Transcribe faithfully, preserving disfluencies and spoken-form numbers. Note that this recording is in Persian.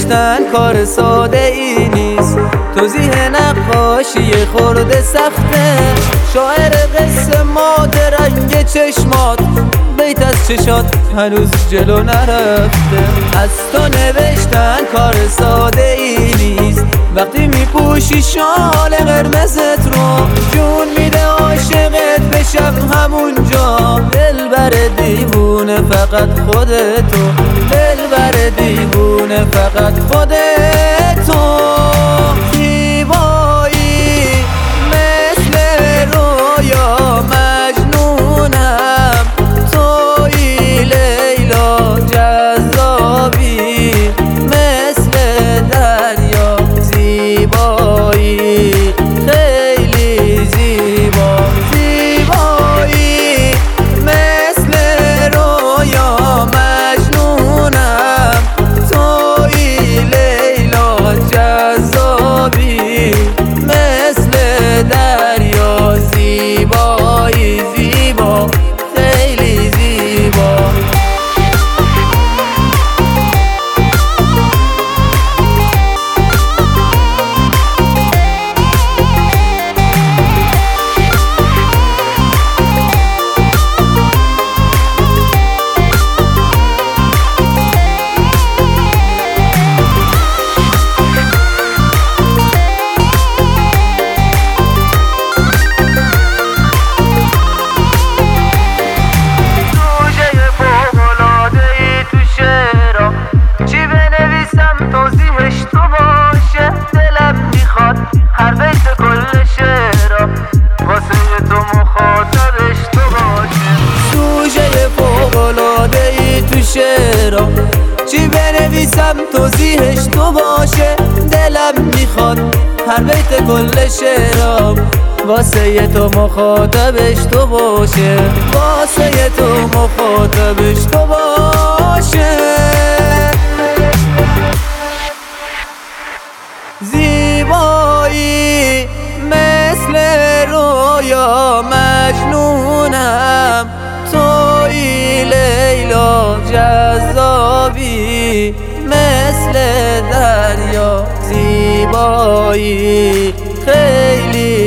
نوشتن کار ساده ای نیست، توضیح نقاشی خورده سخته. شاعر قصه مات رنگ چشمات، بیت از چشات هنوز جلو نرفته. از تو نوشتن کار ساده ای نیست، وقتی میپوشی شال قرمزت رو جون میده عاشقت بشم همونجا. دلبر دیوونه فقط خودتو، دلبر دیوونه فقط خودتو. زیبایی مثل رویا مجنونم، تویی لیلا جذابی مثل دریا. زیبایی خیلی زیبا، زیبایی مثل رویا مجنونم، تویی لیلا جذابی مثل دریا. زیبایی زیبا خیلی زیبا. توضیحش تو باشه، دلم میخواد هر بیت کل شعرها واسه تو مخاطبش تو باشه. سوژه فوق‌العاده ای تو شعرها، چی بنویسم توضیحش تو باشه. دلم میخواد هر بیت کل شعرها واسه تو مخاطبش تو باشه، واسه تو مخاطبش تو باشه. زیبایی مثل رویا مجنونم، تویی لیلا جذابی مثل دریا. زیبایی خیلی